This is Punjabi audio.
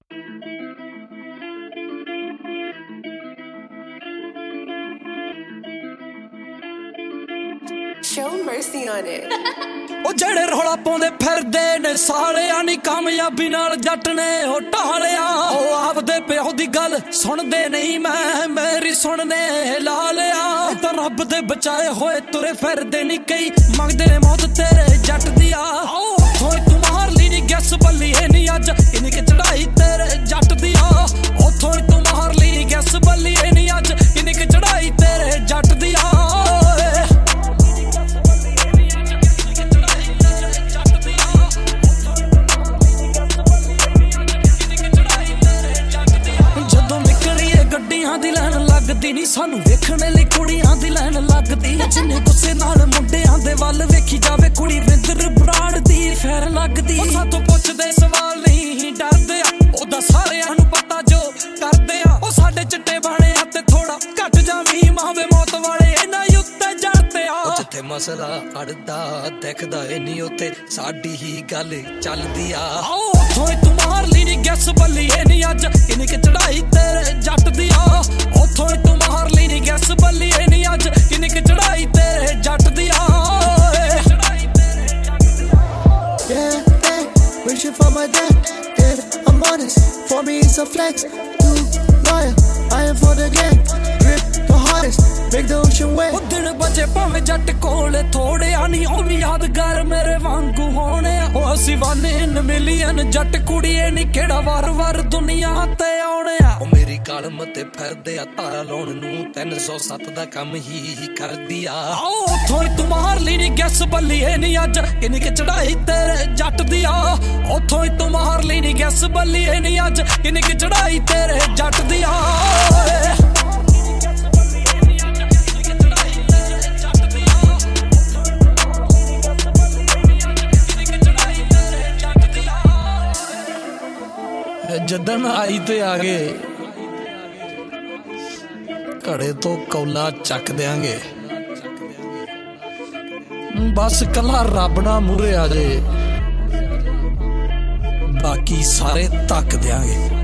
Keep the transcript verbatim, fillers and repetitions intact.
Show mercy on it. ਉਹ ਜਿਹੜੇ ਰੌਲਾ ਪਾਉਂਦੇ ਫਿਰਦੇ ਨੇ ਸਾਲਿਆਂ ਨੀ ਕਾਮਯਾਬੀ ਨਾਲ ਜੱਟ ਨੇ ਉਹ ਢਾਲਿਆ। ਉਹ ਆਪਦੇ ਪਿਓ ਦੀ ਗੱਲ ਸੁਣਦੇ ਨਹੀਂ, ਮੈਂ ਮੇਰੀ ਸੁਣਨੇ ਲਾ ਲਿਆ। ਤਾਂ ਰੱਬ ਦੇ ਬਚਾਏ ਹੋਏ ਤੁਰੇ ਫਿਰਦੇ ਨੀ ਕਈ, ਮੰਗਦੇ ਨੇ ਮੌਤ ਤੇਰੇ ਜੱਟ ਦੀ ਆ। ਉੱਥੋਂ ਤੂੰ ਮਾਰ ਲਈ ਨੀ ਗੈਸ ਬੱਲੀਏ ਨੀ ਅੱਜ ਇੰਨੀ ਕਿ ਚੜਾਈ ਤੇਰੇ ਜੱਟ ਦੀ ਆ। ਉੱਥੋਂ ਤੂੰ ਮਾਰ ਲਈ ਨੀ ਗੈਸ ਬੱਲੀਏ ਨੀ ਅੱਜ ਇੰਨੀ ਕਿ ਚੜਾਈ ਤੇਰੇ ਜੱਟ ਦੀ ਆ। ਗੱਡੀਆਂ ਦੀ ਲੈਣ ਲੱਗਦੀ ਨੀ ਸਾਨੂੰ ਵੇਖਣ ਲਈ ਕੁੜੀਆਂ ਦੀ ਲੈਣ ਲੱਗਦੀ। ਜਿੰਨੇ ਗੁੱਸੇ ਨਾਲ ਮੁੰਡਿਆਂ ਦੇ ਵੱਲ ਵੇਖੀ ਜਾਵੇ ਕੁੜੀ ਵਿੰਦਰ ਬਰਾੜ ਦੀ ਫੇਰ ਲੱਗਦੀ। ਉਹ ਸਾਥੋਂ ਪੁੱਛਦੇ ਸਵਾਲ ਨਹੀਂ ਡਰਦੇ ਆ, ਉਹਦਾ ਸਾਰਿਆਂ ਨੂੰ ਪਤਾ ਜੋ ਕਰਦੇ ਆ। ਉਹ ਸਾਡੇ ਚਿੱਟੇ ਬਾਣੇ ਤੇ ਥੋੜਾ ਘੱਟ ਜਾਵੀਂ ਮਾਵੇ ਮੌਤ ਵਾਲੇ ਇਹਨਾਂ ਉੱਤੇ ਜੜਦੇ ਆ। ਜਿੱਥੇ ਮਸਲਾ ਅੜਦਾ ਦਿਖਦਾ ਏ ਨੀ ਉੱਥੇ ਸਾਡੀ ਹੀ ਗੱਲ ਚੱਲਦੀ ਆ। ਉੱਥੋਂ ਤੂੰ ਮਾਰ ਲਈ ਨੀ ਗੈਸ ਬੱਲੀਏ ਨੀ ਅੱਜ ਕਿੰਨੀ ਕਿ ਚੜਾਈ ਤੇਰੇ ਜੱਟ ਦੀ ਆ। ਉੱਥੋਂ ਤੂੰ ਮਾਰ ਲਈ ਨੀ ਗੈਸ ਬੱਲੀਏ ਨੀ ਅੱਜ ਕਿੰਨੀ ਕਿ ਚੜਾਈ ਤੇਰੇ ਜੱਟ ਦੀ ਆ। Yeah, yeah, wishing for my dad, yeah, I'm honest, for me it's a flex, too loyal, I am for the gang, grip the hardest, make the ocean wet। ਉਹ ਦਿਨ ਬਚੇ ਭਾਵੇਂ ਜੱਟ ਕੋਲੇ ਥੋੜਿਆ ਨੀ, ਉਹ ਵੀ ਯਾਦਗਾਰ ਮੇਰੇ ਵਾਂਗੂ ਹੋਣੇ ਆ। ਉਹ ਅਸੀਂ ਵਾਨੇ ਇਨ ਮਿਲੀਅਨ ਜੱਟ ਕੁੜੀਏ ਨੀ ਕਿਹੜਾ ਵਾਰ ਵਾਰ ਦੁਨੀਆ ਤੇ ਆਉਣੇ ਆ। ਉਹ ਮੇਰੀ ਕਾਲਮ ਤੇ ਫਿਰਦੇ ਆ ਤਾਰਾ ਲਾਉਣ ਨੂੰ, ਤਿੰਨ ਸੌ ਸੱਤ ਦਾ ਕੰਮ ਹੀ ਕਰਦੀ ਆ। ਉੱਥੋਂ ਤੂੰ ਮਾਰ ਲਈ ਨੀ ਗੈਸ ਬੱਲੀਏ ਨੀ ਅੱਜ ਕਿੰਨੀ ਕਿ ਚੜਾਈ ਤੇਰੇ ਜੱਟ ਦੀ ਆ। ਉੱਥੋਂ ਤੂੰ ਮਾਰ ਲਈ ਨੀ ਗੈਸ ਬੱਲੀਏ ਨੀ ਅੱਜ ਕਿੰਨੀ ਕਿ ਚੜਾਈ ਤੇਰੇ ਜੱਟ ਦੀ ਆ। ਜਦਨ ਆਈ ਤੇ ਆ ਗਏ ਘੜੇ ਤੋਂ ਕੌਲਾ ਚੱਕ ਦਿਆਂਗੇ, ਬਸ ਕੱਲਾ ਰੱਬ ਨਾ ਮੂਹਰੇ ਆ ਜੇ, ਬਾਕੀ ਸਾਰੇ ਧੱਕ ਦਿਆਂਗੇ।